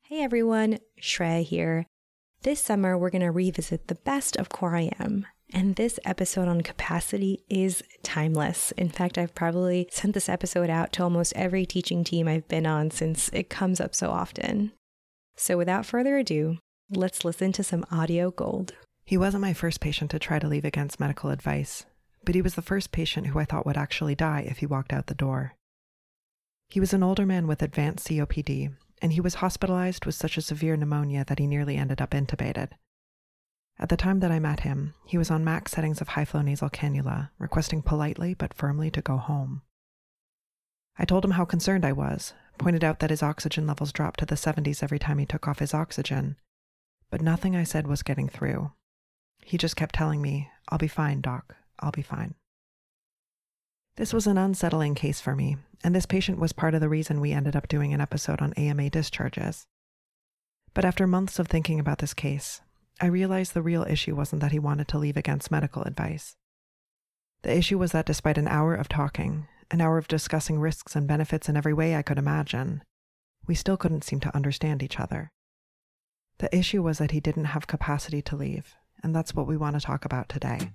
Hey everyone, Shreya here. This summer, we're going to revisit the best of Core I Am, and this episode on capacity is timeless. In fact, I've probably sent this episode out to almost every teaching team I've been on since it comes up so often. So without further ado, let's listen to some audio gold. He wasn't my first patient to try to leave against medical advice, but he was the first patient who I thought would actually die if he walked out the door. He was an older man with advanced COPD, and he was hospitalized with such a severe pneumonia that he nearly ended up intubated. At the time that I met him, he was on max settings of high-flow nasal cannula, requesting politely but firmly to go home. I told him how concerned I was, pointed out that his oxygen levels dropped to the 70s every time he took off his oxygen, but nothing I said was getting through. He just kept telling me, "I'll be fine, Doc, I'll be fine." This was an unsettling case for me, and this patient was part of the reason we ended up doing an episode on AMA discharges. But after months of thinking about this case, I realized the real issue wasn't that he wanted to leave against medical advice. The issue was that despite an hour of talking, an hour of discussing risks and benefits in every way I could imagine, we still couldn't seem to understand each other. The issue was that he didn't have capacity to leave, and that's what we want to talk about today.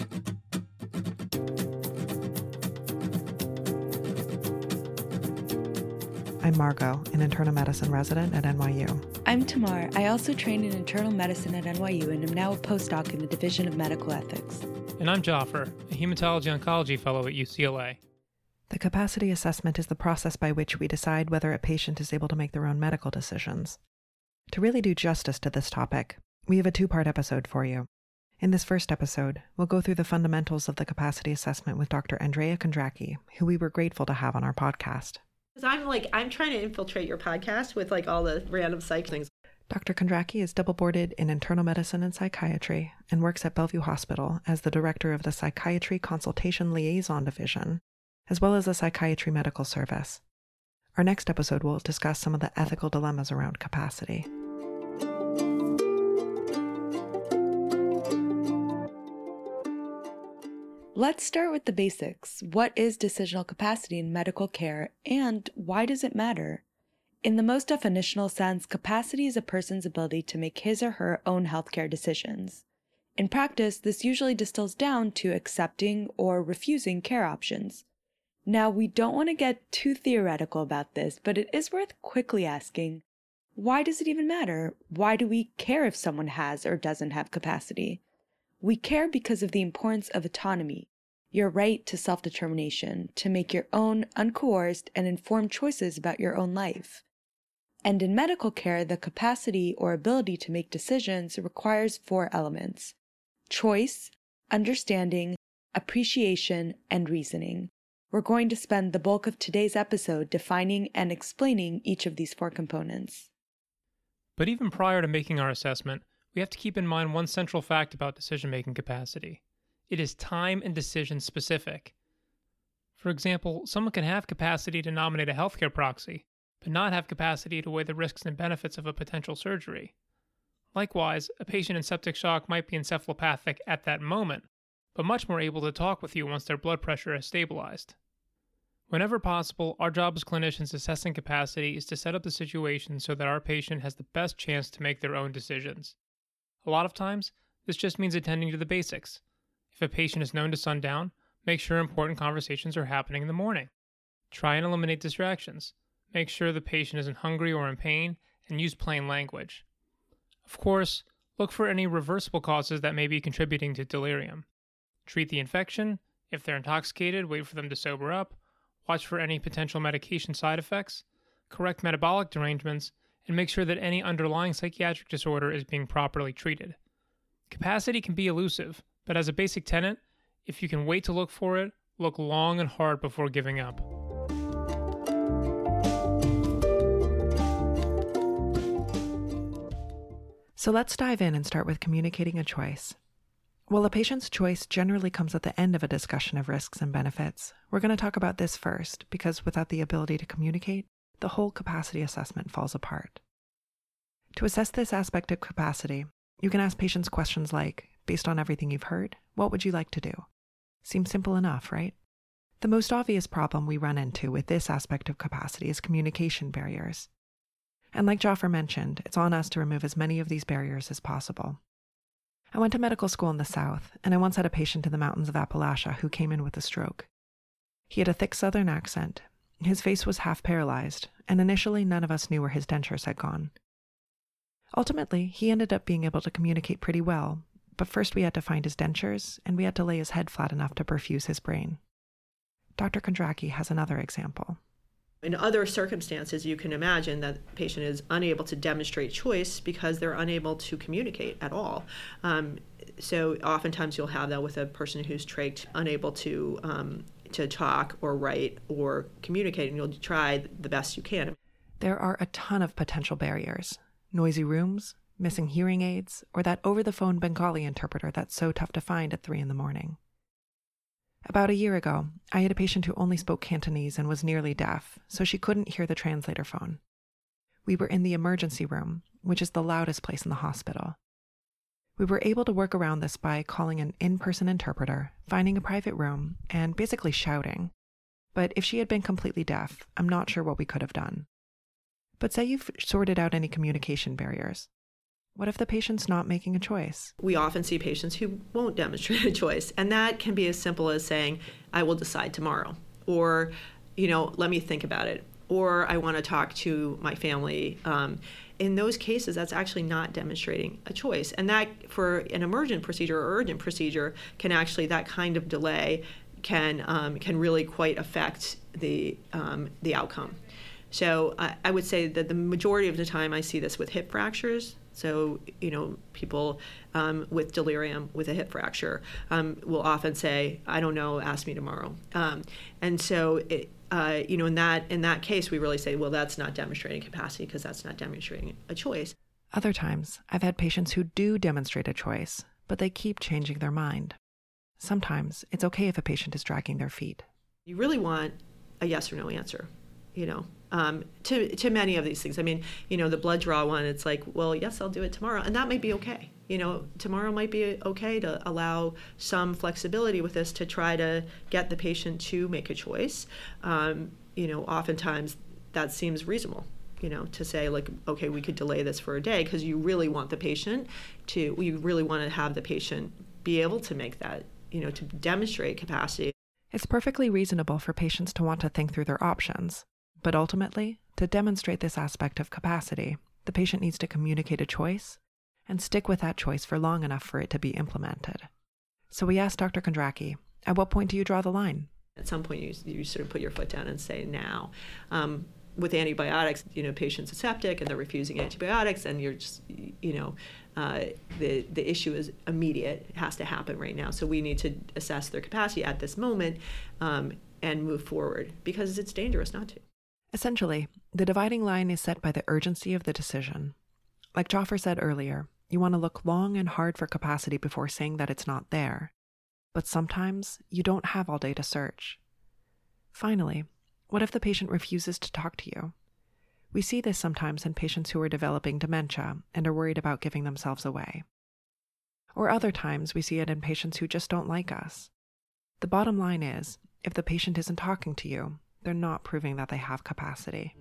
I'm Margot, an internal medicine resident at NYU. I'm Tamar. I also trained in internal medicine at NYU and am now a postdoc in the Division of Medical Ethics. And I'm Jaffer, a hematology-oncology fellow at UCLA. The capacity assessment is the process by which we decide whether a patient is able to make their own medical decisions. To really do justice to this topic, we have a two-part episode for you. In this first episode, we'll go through the fundamentals of the capacity assessment with Dr. Andrea Kondracki, who we were grateful to have on our podcast. I'm trying to infiltrate your podcast with all the random psych things. Dr. Kondracki is double-boarded in internal medicine and psychiatry and works at Bellevue Hospital as the director of the Psychiatry Consultation Liaison Division, as well as the Psychiatry Medical Service. Our next episode will discuss some of the ethical dilemmas around capacity. Let's start with the basics. What is decisional capacity in medical care, and why does it matter? In the most definitional sense, capacity is a person's ability to make his or her own healthcare decisions. In practice, this usually distills down to accepting or refusing care options. Now, we don't want to get too theoretical about this, but it is worth quickly asking, why does it even matter? Why do we care if someone has or doesn't have capacity? We care because of the importance of autonomy, your right to self-determination, to make your own uncoerced and informed choices about your own life. And in medical care, the capacity or ability to make decisions requires 4 elements: choice, understanding, appreciation, and reasoning. We're going to spend the bulk of today's episode defining and explaining each of these 4 components. But even prior to making our assessment, we have to keep in mind one central fact about decision-making capacity. It is time and decision specific. For example, someone can have capacity to nominate a healthcare proxy, but not have capacity to weigh the risks and benefits of a potential surgery. Likewise, a patient in septic shock might be encephalopathic at that moment, but much more able to talk with you once their blood pressure has stabilized. Whenever possible, our job as clinicians assessing capacity is to set up the situation so that our patient has the best chance to make their own decisions. A lot of times, this just means attending to the basics. If a patient is known to sundown, make sure important conversations are happening in the morning. Try and eliminate distractions. Make sure the patient isn't hungry or in pain, and use plain language. Of course, look for any reversible causes that may be contributing to delirium. Treat the infection. If they're intoxicated, wait for them to sober up. Watch for any potential medication side effects. Correct metabolic derangements, and make sure that any underlying psychiatric disorder is being properly treated. Capacity can be elusive, but as a basic tenet, if you can wait to look for it, look long and hard before giving up. So let's dive in and start with communicating a choice. While a patient's choice generally comes at the end of a discussion of risks and benefits, we're going to talk about this first, because without the ability to communicate, the whole capacity assessment falls apart. To assess this aspect of capacity, you can ask patients questions like, based on everything you've heard, what would you like to do? Seems simple enough, right? The most obvious problem we run into with this aspect of capacity is communication barriers. And like Joffer mentioned, it's on us to remove as many of these barriers as possible. I went to medical school in the South, and I once had a patient in the mountains of Appalachia who came in with a stroke. He had a thick Southern accent, his face was half paralyzed, and initially none of us knew where his dentures had gone. Ultimately, he ended up being able to communicate pretty well, but first we had to find his dentures, and we had to lay his head flat enough to perfuse his brain. Dr. Kondracki has another example. In other circumstances, you can imagine that the patient is unable to demonstrate choice because they're unable to communicate at all. So oftentimes you'll have that with a person who's trached, unable to talk or write or communicate, and you'll try the best you can. There are a ton of potential barriers. Noisy rooms, missing hearing aids, or that over-the-phone Bengali interpreter that's so tough to find at 3 a.m. About a year ago, I had a patient who only spoke Cantonese and was nearly deaf, so she couldn't hear the translator phone. We were in the emergency room, which is the loudest place in the hospital. We were able to work around this by calling an in-person interpreter, finding a private room, and basically shouting. But if she had been completely deaf, I'm not sure what we could have done. But say you've sorted out any communication barriers. What if the patient's not making a choice? We often see patients who won't demonstrate a choice, and that can be as simple as saying, I will decide tomorrow, or, let me think about it, or I want to talk to my family. In those cases, that's actually not demonstrating a choice. And that, for an emergent procedure or urgent procedure, can actually, that kind of delay can really quite affect the outcome. So I would say that the majority of the time I see this with hip fractures. So, people with delirium with a hip fracture will often say, I don't know, ask me tomorrow. And so, in that case, we really say, well, that's not demonstrating capacity because that's not demonstrating a choice. Other times, I've had patients who do demonstrate a choice, but they keep changing their mind. Sometimes it's okay if a patient is dragging their feet. You really want a yes or no answer, to many of these things. I mean, the blood draw one, it's like, well, yes, I'll do it tomorrow. And that might be okay. Tomorrow might be okay to allow some flexibility with this to try to get the patient to make a choice. Oftentimes that seems reasonable, to say like, okay, we could delay this for a day because you really want the patient we really want to have the patient be able to make that, to demonstrate capacity. It's perfectly reasonable for patients to want to think through their options. But ultimately, to demonstrate this aspect of capacity, the patient needs to communicate a choice and stick with that choice for long enough for it to be implemented. So we asked Dr. Kondracki, at what point do you draw the line? At some point, you sort of put your foot down and say, now. With antibiotics, patients are septic and they're refusing antibiotics, and you're just, the issue is immediate. It has to happen right now. So we need to assess their capacity at this moment and move forward because it's dangerous not to. Essentially, the dividing line is set by the urgency of the decision. Like Joffer said earlier, you want to look long and hard for capacity before saying that it's not there. But sometimes you don't have all day to search. Finally, what if the patient refuses to talk to you? We see this sometimes in patients who are developing dementia and are worried about giving themselves away. Or other times we see it in patients who just don't like us. The bottom line is, if the patient isn't talking to you, they're not proving that they have capacity.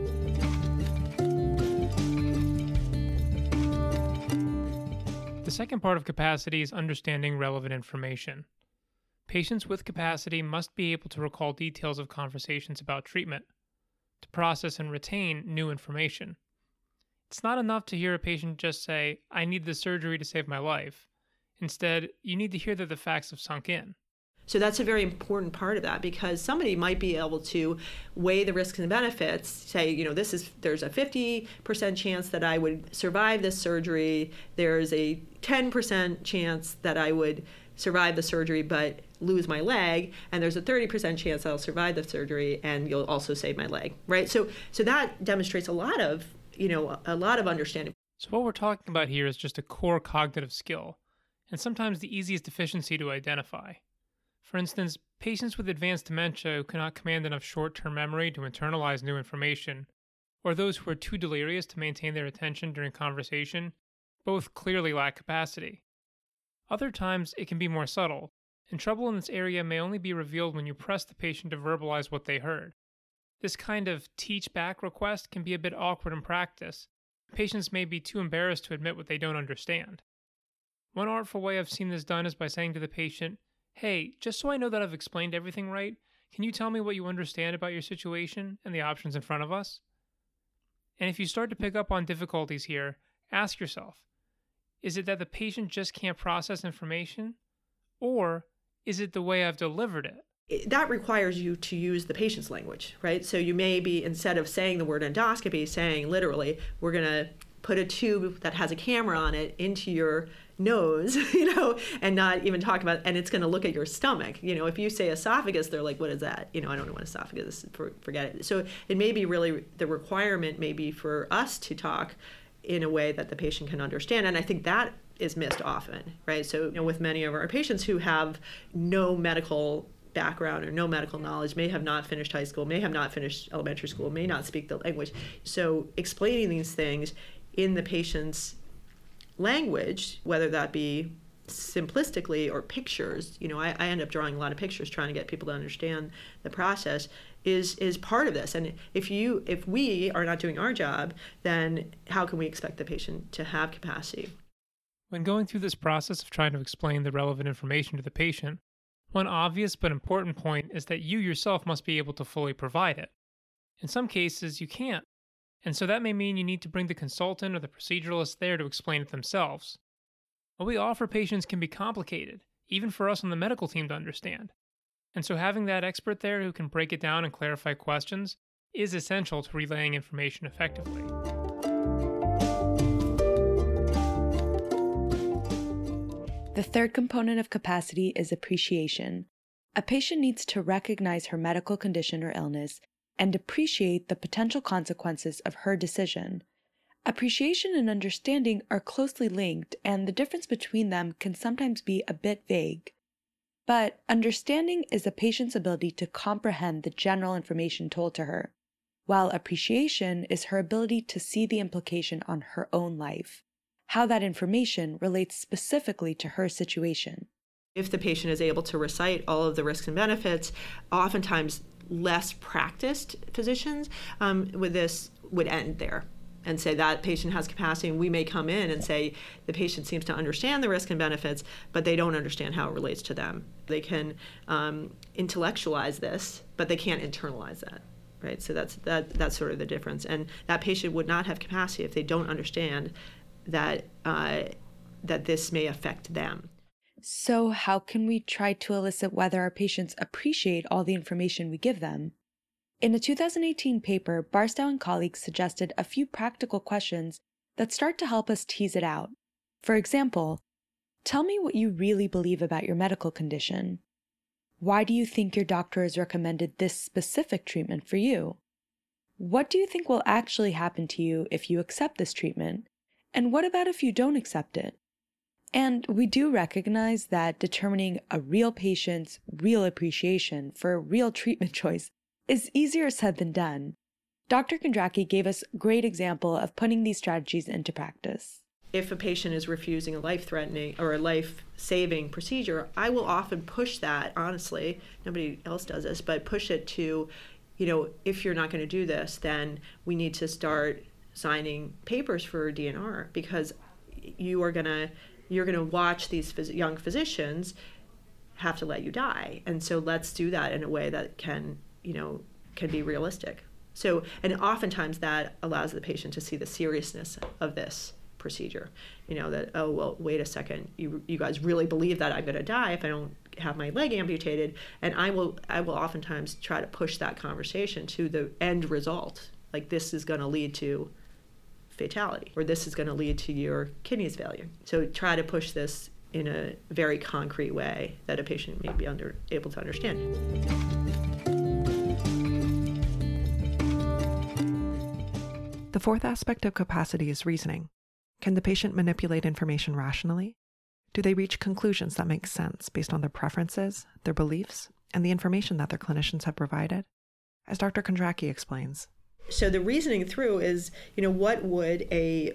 The second part of capacity is understanding relevant information. Patients with capacity must be able to recall details of conversations about treatment, to process and retain new information. It's not enough to hear a patient just say, I need the surgery to save my life. Instead, you need to hear that the facts have sunk in. So that's a very important part of that, because somebody might be able to weigh the risks and benefits, say, there's a 50% chance that I would survive this surgery. There's a 10% chance that I would survive the surgery but lose my leg, and there's a 30% chance I'll survive the surgery and you'll also save my leg, right? So that demonstrates a lot of understanding. So what we're talking about here is just a core cognitive skill, and sometimes the easiest deficiency to identify. For instance, patients with advanced dementia who cannot command enough short-term memory to internalize new information, or those who are too delirious to maintain their attention during conversation, both clearly lack capacity. Other times, it can be more subtle, and trouble in this area may only be revealed when you press the patient to verbalize what they heard. This kind of teach back request can be a bit awkward in practice. Patients may be too embarrassed to admit what they don't understand. One artful way I've seen this done is by saying to the patient, "Hey, just so I know that I've explained everything right, can you tell me what you understand about your situation and the options in front of us?" And if you start to pick up on difficulties here, ask yourself, is it that the patient just can't process information? Or is it the way I've delivered it? That requires you to use the patient's language, right? So you may be, instead of saying the word endoscopy, saying literally, we're going to put a tube that has a camera on it into your nose, and not even talk about, and it's going to look at your stomach. If you say esophagus, they're like, what is that? I don't know what esophagus is, forget it. So it may be really, the requirement may be for us to talk in a way that the patient can understand. And I think that is missed often, right? So with many of our patients who have no medical background or no medical knowledge, may have not finished high school, may have not finished elementary school, may not speak the language. So explaining these things in the patient's language, whether that be simplistically or pictures, I end up drawing a lot of pictures trying to get people to understand the process, is part of this. And if we are not doing our job, then how can we expect the patient to have capacity? When going through this process of trying to explain the relevant information to the patient, one obvious but important point is that you yourself must be able to fully provide it. In some cases, you can't, and so that may mean you need to bring the consultant or the proceduralist there to explain it themselves. What we offer patients can be complicated, even for us on the medical team to understand, and so having that expert there who can break it down and clarify questions is essential to relaying information effectively. The third component of capacity is appreciation. A patient needs to recognize her medical condition or illness and appreciate the potential consequences of her decision. Appreciation and understanding are closely linked, and the difference between them can sometimes be a bit vague. But understanding is a patient's ability to comprehend the general information told to her, while appreciation is her ability to see the implication on her own life, how that information relates specifically to her situation. If the patient is able to recite all of the risks and benefits, oftentimes less practiced physicians with this would end there and say that patient has capacity, and we may come in and say the patient seems to understand the risk and benefits, but they don't understand how it relates to them. They can intellectualize this, but they can't internalize that. Right? So that's sort of the difference. And that patient would not have capacity if they don't understand that this may affect them. So how can we try to elicit whether our patients appreciate all the information we give them? In a 2018 paper, Barstow and colleagues suggested a few practical questions that start to help us tease it out. For example, tell me what you really believe about your medical condition. Why do you think your doctor has recommended this specific treatment for you? What do you think will actually happen to you if you accept this treatment? And what about if you don't accept it? And we do recognize that determining a real patient's real appreciation for a real treatment choice is easier said than done. Dr. Kondracki gave us a great example of putting these strategies into practice. If a patient is refusing a life-threatening or a life-saving procedure, I will often push that, honestly, nobody else does this, but push it to, if you're not going to do this, then we need to start signing papers for DNR, because you're going to watch these young physicians have to let you die. And so let's do that in a way that can be realistic. So, and oftentimes that allows the patient to see the seriousness of this procedure. That, oh, well, wait a second, you guys really believe that I'm going to die if I don't have my leg amputated? And I will oftentimes try to push that conversation to the end result. Like, this is going to lead to fatality, or this is going to lead to your kidneys failure. So try to push this in a very concrete way that a patient may be able to understand. The fourth aspect of capacity is reasoning. Can the patient manipulate information rationally? Do they reach conclusions that make sense based on their preferences, their beliefs, and the information that their clinicians have provided? As Dr. Kondracki explains. So the reasoning through is, what would a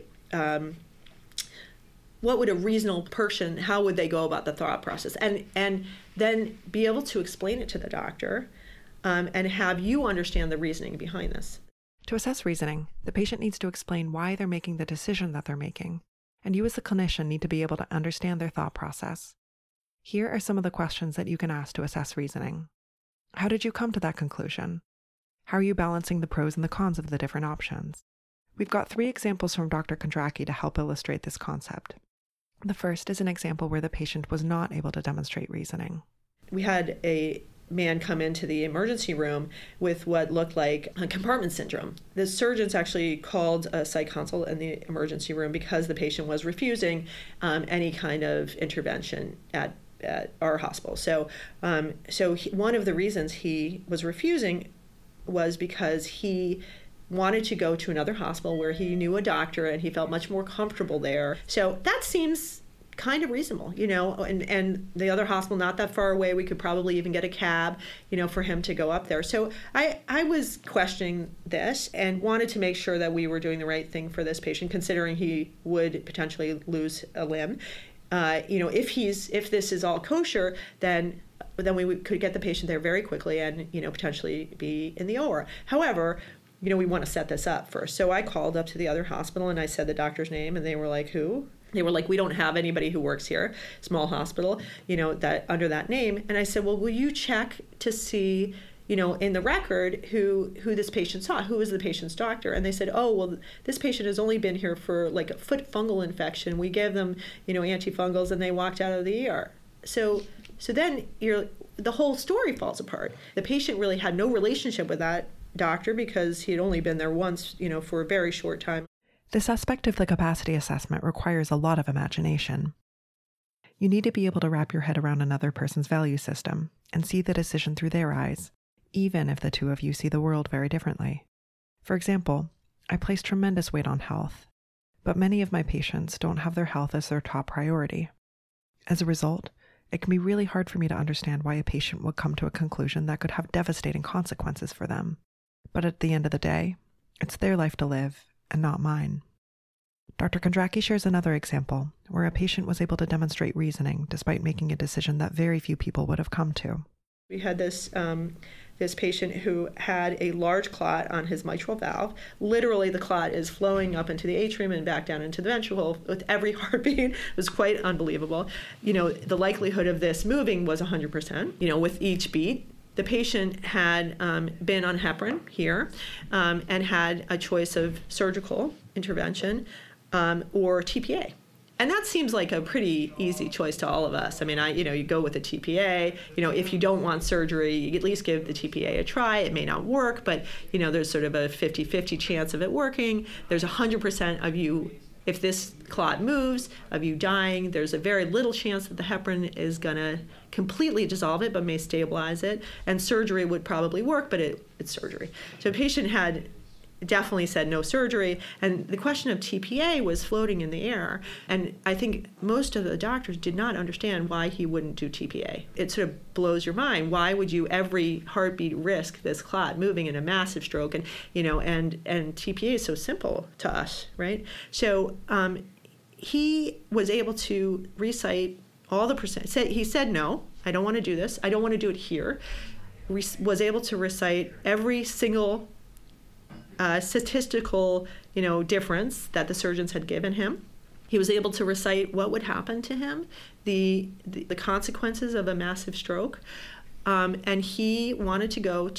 reasonable person, how would they go about the thought process? And then be able to explain it to the doctor and have you understand the reasoning behind this. To assess reasoning, the patient needs to explain why they're making the decision that they're making, and you as the clinician need to be able to understand their thought process. Here are some of the questions that you can ask to assess reasoning. How did you come to that conclusion? How are you balancing the pros and the cons of the different options? We've got 3 examples from Dr. Kondracki to help illustrate this concept. The first is an example where the patient was not able to demonstrate reasoning. We had a man come into the emergency room with what looked like a compartment syndrome. The surgeons actually called a psych consult in the emergency room because the patient was refusing any kind of intervention at our hospital. So one of the reasons he was refusing was because he wanted to go to another hospital where he knew a doctor and he felt much more comfortable there. So that seems kind of reasonable, and the other hospital not that far away, we could probably even get a cab, for him to go up there. So I was questioning this and wanted to make sure that we were doing the right thing for this patient, considering he would potentially lose a limb. If this is all kosher, then we could get the patient there very quickly and, potentially be in the OR. However, we want to set this up first. So I called up to the other hospital and I said the doctor's name and they were like, who? They were like, we don't have anybody who works here, small hospital, that under that name. And I said, well, will you check to see, in the record who this patient saw, who was the patient's doctor? And they said, oh, well, this patient has only been here for like a foot fungal infection. We gave them, antifungals and they walked out of the ER. So then the whole story falls apart. The patient really had no relationship with that doctor because he had only been there once, for a very short time. This aspect of the capacity assessment requires a lot of imagination. You need to be able to wrap your head around another person's value system and see the decision through their eyes, even if the two of you see the world very differently. For example, I place tremendous weight on health, but many of my patients don't have their health as their top priority. As a result, it can be really hard for me to understand why a patient would come to a conclusion that could have devastating consequences for them. But at the end of the day, it's their life to live, and not mine. Dr. Kondracki shares another example where a patient was able to demonstrate reasoning despite making a decision that very few people would have come to. We had this patient who had a large clot on his mitral valve. Literally, the clot is flowing up into the atrium and back down into the ventricle with every heartbeat. It was quite unbelievable. The likelihood of this moving was 100%, with each beat. The patient had been on heparin here and had a choice of surgical intervention or TPA. And that seems like a pretty easy choice to all of us. I mean, you go with a TPA. If you don't want surgery, you at least give the TPA a try. It may not work, but, there's sort of a 50-50 chance of it working. There's 100% of you, if this clot moves, of you dying. There's a very little chance that the heparin is going to completely dissolve it, but may stabilize it. And surgery would probably work, but it's surgery. So a patient had definitely said no surgery, and the question of TPA was floating in the air. And I think most of the doctors did not understand why he wouldn't do TPA. It sort of blows your mind. Why would you every heartbeat risk this clot moving in a massive stroke? And and TPA is so simple to us, right? So he was able to recite all the percent. He said no, I don't want to do this. I don't want to do it here. Was able to recite every single statistical, difference that the surgeons had given him. He was able to recite what would happen to him, the consequences of a massive stroke, and he wanted to go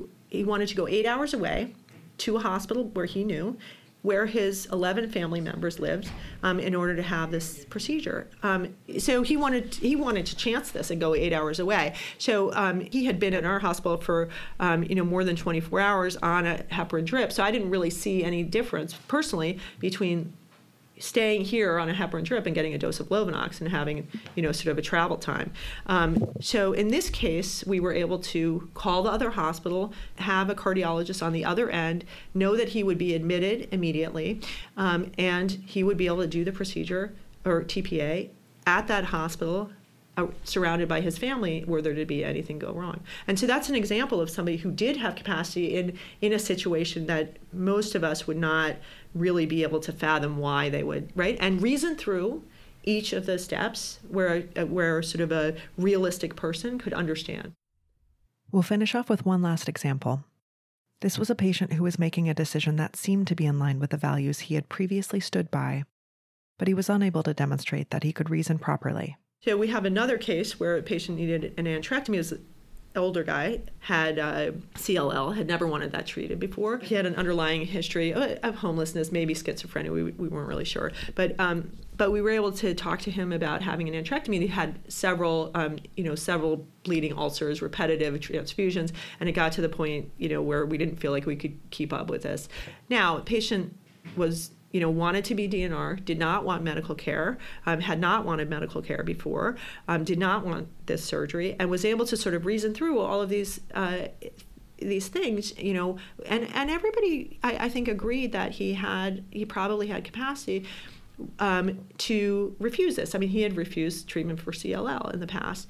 8 hours away to a hospital where he knew, where his 11 family members lived, in order to have this procedure. So he wanted to chance this and go 8 hours away. So he had been in our hospital for more than 24 hours on a heparin drip. So I didn't really see any difference personally between staying here on a heparin drip and getting a dose of Lovenox and having, sort of a travel time. So in this case, we were able to call the other hospital, have a cardiologist on the other end, know that he would be admitted immediately, and he would be able to do the procedure, or TPA, at that hospital, surrounded by his family, were there to be anything go wrong. And so that's an example of somebody who did have capacity in a situation that most of us would not really be able to fathom why they would, right? And reason through each of the steps where sort of a realistic person could understand. We'll finish off with one last example. This was a patient who was making a decision that seemed to be in line with the values he had previously stood by, but he was unable to demonstrate that he could reason properly. So we have another case where a patient needed an anerectomy. It was an older guy, had CLL, had never wanted that treated before. He had an underlying history of homelessness, maybe schizophrenia. We weren't really sure. But we were able to talk to him about having an anerectomy. He had several bleeding ulcers, repetitive transfusions, and it got to the point, where we didn't feel like we could keep up with this. Now, the patient was wanted to be DNR, did not want medical care, had not wanted medical care before, did not want this surgery, and was able to sort of reason through all of these things, and everybody, I think, agreed that he probably had capacity to refuse this. I mean, he had refused treatment for CLL in the past.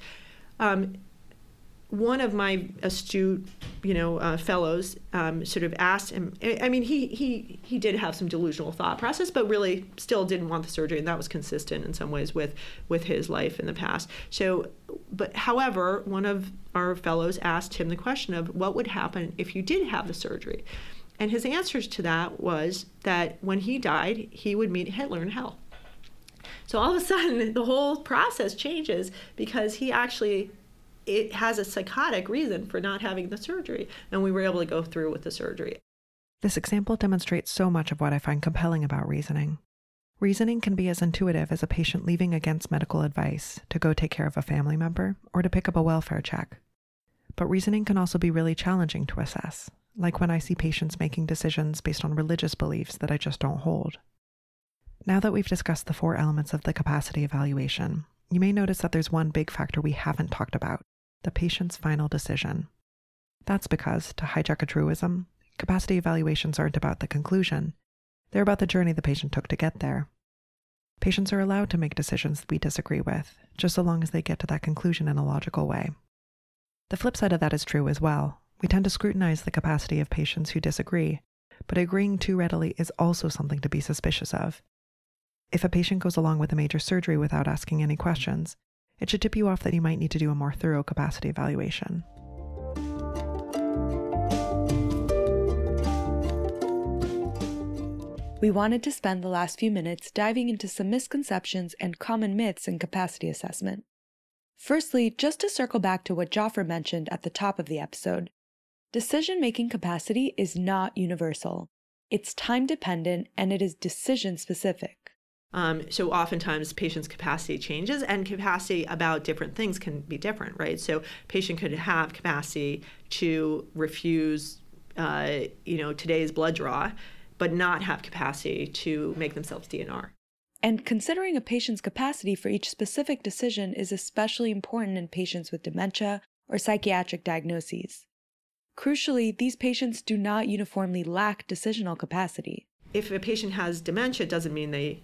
One of my astute, fellows sort of asked him. I mean, he did have some delusional thought process, but really still didn't want the surgery, and that was consistent in some ways with his life in the past. So, but however, one of our fellows asked him the question of what would happen if you did have the surgery, and his answers to that was that when he died, he would meet Hitler in hell. So all of a sudden, the whole process changes because it has a psychotic reason for not having the surgery, and we were able to go through with the surgery. This example demonstrates so much of what I find compelling about reasoning. Reasoning can be as intuitive as a patient leaving against medical advice to go take care of a family member or to pick up a welfare check. But reasoning can also be really challenging to assess, like when I see patients making decisions based on religious beliefs that I just don't hold. Now that we've discussed the 4 elements of the capacity evaluation, you may notice that there's one big factor we haven't talked about: the patient's final decision. That's because, to hijack a truism, capacity evaluations aren't about the conclusion. They're about the journey the patient took to get there. Patients are allowed to make decisions we disagree with, just so long as they get to that conclusion in a logical way. The flip side of that is true as well. We tend to scrutinize the capacity of patients who disagree, but agreeing too readily is also something to be suspicious of. If a patient goes along with a major surgery without asking any questions, it should tip you off that you might need to do a more thorough capacity evaluation. We wanted to spend the last few minutes diving into some misconceptions and common myths in capacity assessment. Firstly, just to circle back to what Jaffer mentioned at the top of the episode, decision-making capacity is not universal. It's time-dependent and it is decision-specific. So oftentimes patients' capacity changes, and capacity about different things can be different, right? So patient could have capacity to refuse, today's blood draw, but not have capacity to make themselves DNR. And considering a patient's capacity for each specific decision is especially important in patients with dementia or psychiatric diagnoses. Crucially, these patients do not uniformly lack decisional capacity. If a patient has dementia, it doesn't mean they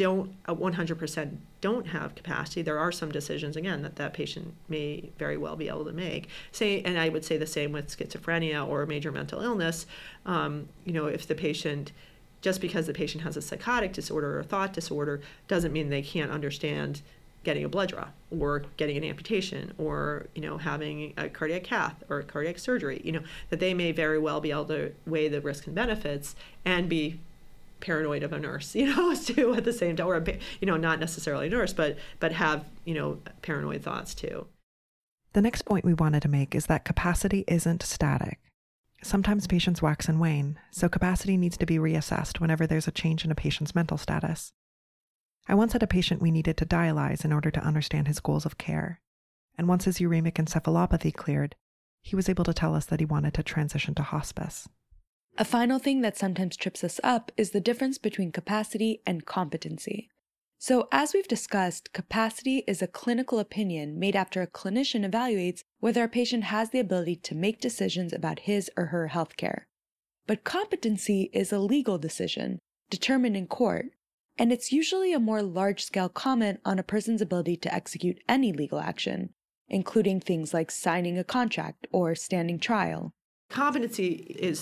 100% don't have capacity. There are some decisions, again, that patient may very well be able to make. And I would say the same with schizophrenia or major mental illness. If the patient, just because the patient has a psychotic disorder or a thought disorder, doesn't mean they can't understand getting a blood draw or getting an amputation or, having a cardiac cath or a cardiac surgery, that they may very well be able to weigh the risks and benefits and be paranoid of a nurse, too, at the same time, or, not necessarily a nurse, but have, paranoid thoughts too. The next point we wanted to make is that capacity isn't static. Sometimes patients wax and wane, so capacity needs to be reassessed whenever there's a change in a patient's mental status. I once had a patient we needed to dialyze in order to understand his goals of care, and once his uremic encephalopathy cleared, he was able to tell us that he wanted to transition to hospice. A final thing that sometimes trips us up is the difference between capacity and competency. So, as we've discussed, capacity is a clinical opinion made after a clinician evaluates whether a patient has the ability to make decisions about his or her healthcare. But competency is a legal decision, determined in court, and it's usually a more large-scale comment on a person's ability to execute any legal action, including things like signing a contract or standing trial. Competency is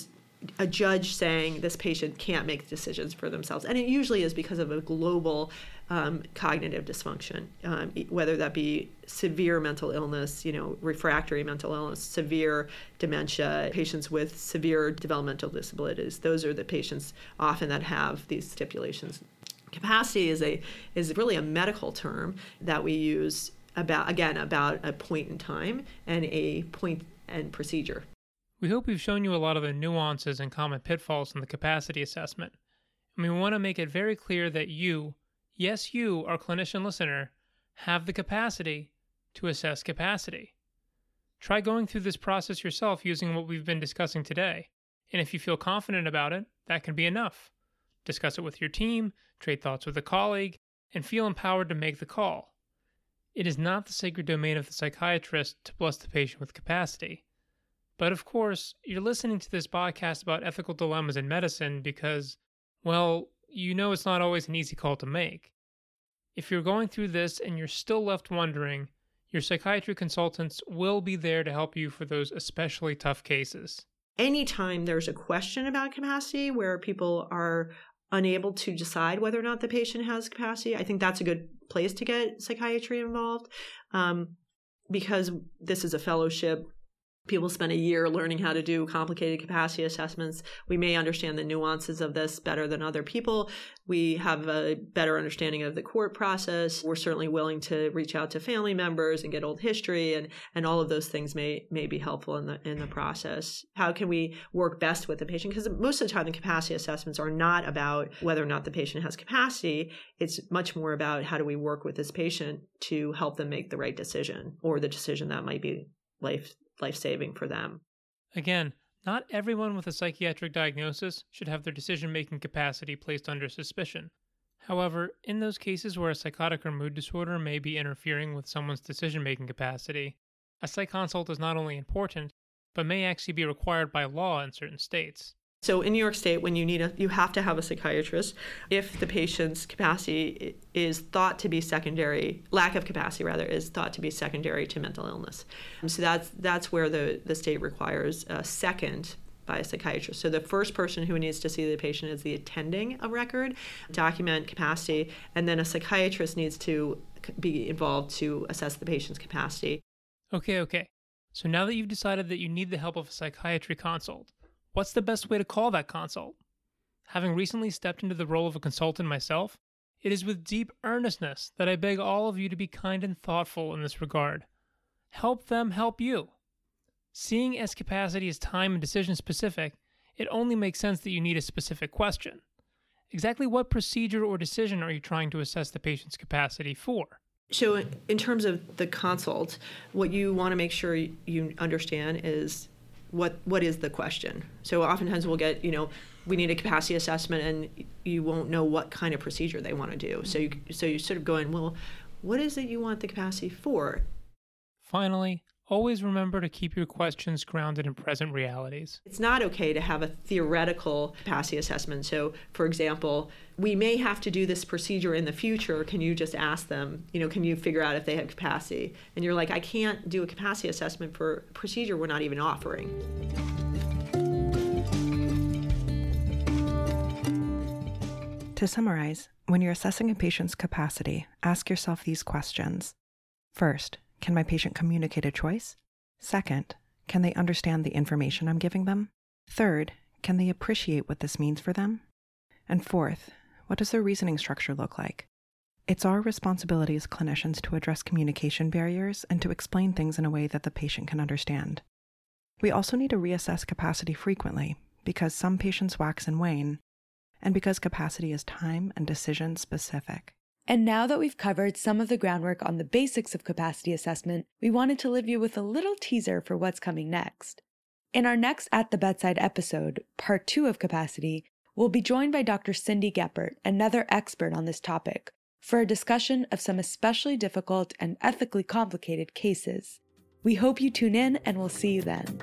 a judge saying this patient can't make decisions for themselves. And it usually is because of a global cognitive dysfunction, whether that be severe mental illness, refractory mental illness, severe dementia, patients with severe developmental disabilities. Those are the patients often that have these stipulations. Capacity is really a medical term that we use about a point in time and a point and procedure. We hope we've shown you a lot of the nuances and common pitfalls in the capacity assessment. And we want to make it very clear that you, yes you, our clinician listener, have the capacity to assess capacity. Try going through this process yourself using what we've been discussing today. And if you feel confident about it, that can be enough. Discuss it with your team, trade thoughts with a colleague, and feel empowered to make the call. It is not the sacred domain of the psychiatrist to bless the patient with capacity. But of course, you're listening to this podcast about ethical dilemmas in medicine because, well, it's not always an easy call to make. If you're going through this and you're still left wondering, your psychiatry consultants will be there to help you for those especially tough cases. Anytime there's a question about capacity where people are unable to decide whether or not the patient has capacity, I think that's a good place to get psychiatry involved, because this is a fellowship. People spend a year learning how to do complicated capacity assessments. We may understand the nuances of this better than other people. We have a better understanding of the court process. We're certainly willing to reach out to family members and get old history, and all of those things may be helpful in the process. How can we work best with the patient? Because most of the time the capacity assessments are not about whether or not the patient has capacity. It's much more about how do we work with this patient to help them make the right decision, or the decision that might be life-saving for them. Again, not everyone with a psychiatric diagnosis should have their decision-making capacity placed under suspicion. However, in those cases where a psychotic or mood disorder may be interfering with someone's decision-making capacity, a psych consult is not only important, but may actually be required by law in certain states. So in New York State, when you have to have a psychiatrist if the patient's capacity is thought to be secondary, lack of capacity rather, is thought to be secondary to mental illness. So that's where the state requires a second by a psychiatrist. So the first person who needs to see the patient is the attending of record, document capacity, and then a psychiatrist needs to be involved to assess the patient's capacity. Okay. So now that you've decided that you need the help of a psychiatry consult, what's the best way to call that consult? Having recently stepped into the role of a consultant myself, it is with deep earnestness that I beg all of you to be kind and thoughtful in this regard. Help them help you. Seeing as capacity is time and decision specific, it only makes sense that you need a specific question. Exactly what procedure or decision are you trying to assess the patient's capacity for? So in terms of the consult, what you want to make sure you understand is what is the question. So oftentimes we'll get, we need a capacity assessment, and you won't know what kind of procedure they want to do. So you sort of going, well, what is it you want the capacity for? Finally, always remember to keep your questions grounded in present realities. It's not okay to have a theoretical capacity assessment. So, for example, we may have to do this procedure in the future. Can you just ask them, can you figure out if they have capacity? And you're like, I can't do a capacity assessment for a procedure we're not even offering. To summarize, when you're assessing a patient's capacity, ask yourself these questions. First, can my patient communicate a choice? Second, can they understand the information I'm giving them? Third, can they appreciate what this means for them? And fourth, what does their reasoning structure look like? It's our responsibility as clinicians to address communication barriers and to explain things in a way that the patient can understand. We also need to reassess capacity frequently because some patients wax and wane, and because capacity is time and decision specific. And now that we've covered some of the groundwork on the basics of capacity assessment, we wanted to leave you with a little teaser for what's coming next. In our next At the Bedside episode, part 2 of capacity, we'll be joined by Dr. Cindy Geppert, another expert on this topic, for a discussion of some especially difficult and ethically complicated cases. We hope you tune in, and we'll see you then.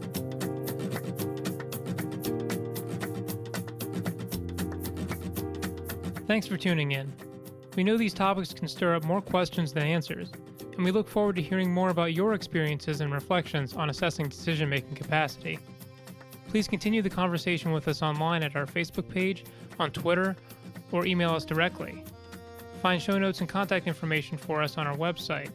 Thanks for tuning in. We know these topics can stir up more questions than answers, and we look forward to hearing more about your experiences and reflections on assessing decision-making capacity. Please continue the conversation with us online at our Facebook page, on Twitter, or email us directly. Find show notes and contact information for us on our website,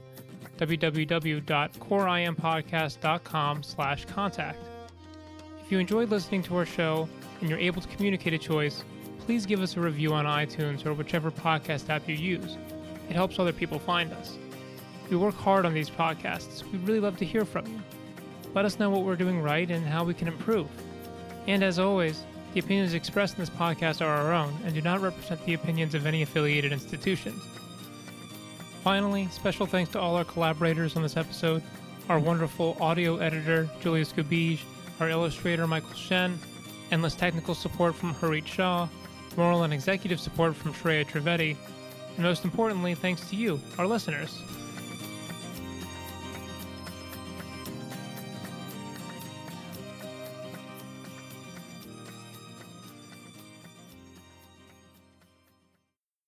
www.coreimpodcast.com/contact. If you enjoyed listening to our show and you're able to communicate a choice, please give us a review on iTunes or whichever podcast app you use. It helps other people find us. We work hard on these podcasts. We'd really love to hear from you. Let us know what we're doing right and how we can improve. And as always, the opinions expressed in this podcast are our own and do not represent the opinions of any affiliated institutions. Finally, special thanks to all our collaborators on this episode, our wonderful audio editor, Julia Skubij, our illustrator, Michael Shen, endless technical support from Harit Shah, moral and executive support from Shreya Trivedi, and most importantly, thanks to you, our listeners.